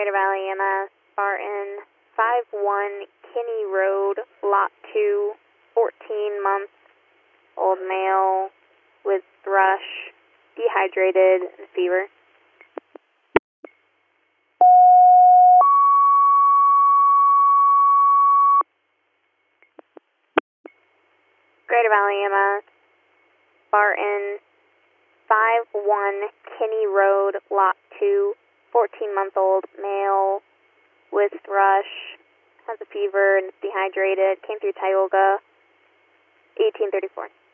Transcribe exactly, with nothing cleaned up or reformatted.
Greater Valley E M S, Spartan, five one Kinney Road, Lot two, fourteen month old male with thrush, dehydrated, and fever. Greater Valley E M S, Spartan, five one Kinney Road, Lot two, fourteen month old male with thrush, has a fever and is dehydrated, came through Tioga, eighteen thirty-four.